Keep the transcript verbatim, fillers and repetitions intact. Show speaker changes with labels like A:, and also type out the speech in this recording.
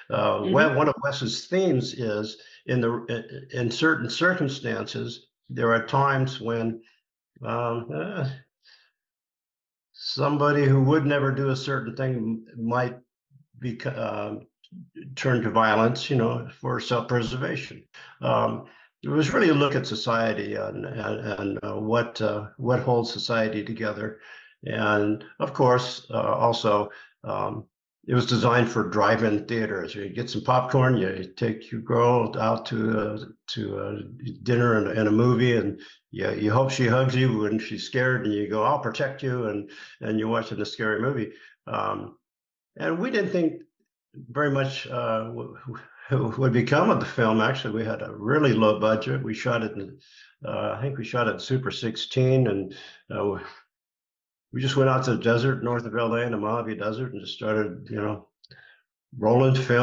A: Uh,
B: Hmm.
A: one of Wes's themes is in the in certain circumstances, there are times when um, uh, somebody who would never do a certain thing might be uh, turn to violence, you know, for self-preservation. Um, it was really a look at society and and, and uh, what uh, what holds society together, and of course, uh, also um, it was designed for drive-in theaters. You get some popcorn, you take your girl out to uh, to uh, dinner and, and a movie, and you, you hope she hugs you when she's scared, and you go, "I'll protect you," and and you're watching a scary movie. Um, and we didn't think very much uh, would become of the film. Actually, we had a really low budget. We shot it in, uh, I think we shot it in Super sixteen, and uh, we just went out to the desert north of L A in the Mojave Desert and just started, you know, rolling film.